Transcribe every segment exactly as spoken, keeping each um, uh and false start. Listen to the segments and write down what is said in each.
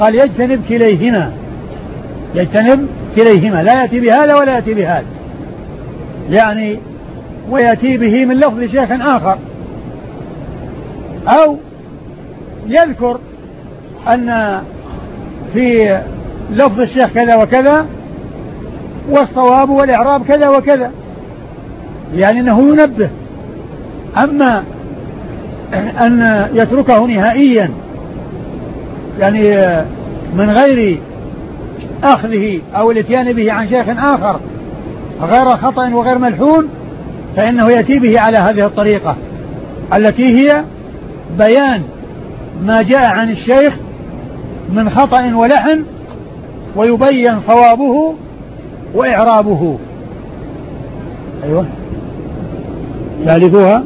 قال يجتنب كليهما، يجتنب كليهما، لا يأتي بهذا ولا يأتي بهذا، يعني ويأتي به من لفظ شيخ آخر، أو يذكر أن في لفظ الشيخ كذا وكذا والصواب والإعراب كذا وكذا، يعني أنه ينبه. أما أن يتركه نهائيا يعني من غير أخذه أو الاتيان به عن شيخ آخر غير خطأ وغير ملحون، فإنه يأتي به على هذه الطريقة التي هي بيان ما جاء عن الشيخ من خطأ ولحن، ويبين صوابه وإعرابه. أيوة ثالثها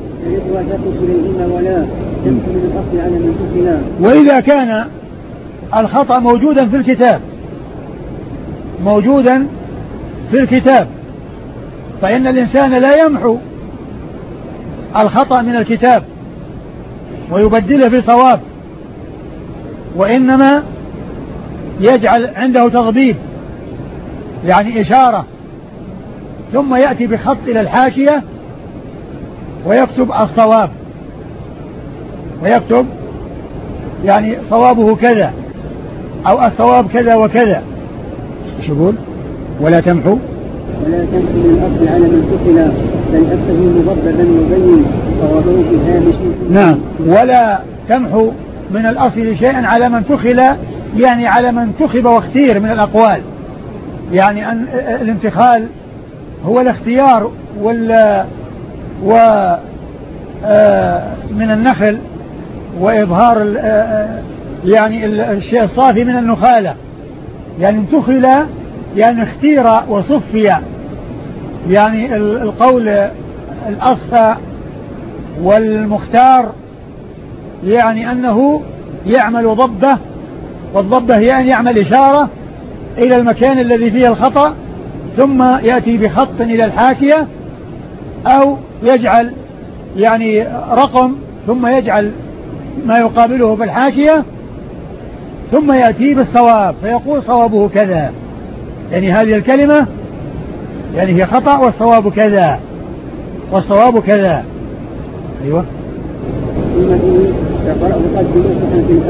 وإذا كان الخطأ موجودا في الكتاب موجودا في الكتاب فإن الإنسان لا يمحو الخطأ من الكتاب ويبدله بصواب، وإنما يجعل عنده تضبيب يعني إشارة، ثم يأتي بخط إلى الحاشية ويكتب الصواب، ويكتب يعني صوابه كذا أو الصواب كذا وكذا. ايش يقول؟ ولا تمحو ولا تمحو من الأصل على من كفل بل أكثر مضببا يبين صوابه في هامش. نعم، ولا تمحو من الأصل شيئا على من تخل، يعني على من تخب واختير من الأقوال، يعني أن الانتخال هو الاختيار وال و من النخل وإظهار يعني الشيء الصافي من النخالة، يعني انتخل يعني اختير وصفي، يعني القول الأصفى والمختار يعني أنه يعمل ضبة، والضبة يعني يعمل إشارة إلى المكان الذي فيه الخطأ، ثم يأتي بخط إلى الحاشية أو يجعل يعني رقم ثم يجعل ما يقابله في الحاشية، ثم يأتي بالصواب فيقول صوابه كذا، يعني هذه الكلمة يعني هي خطأ والصواب كذا والصواب كذا. أيوة.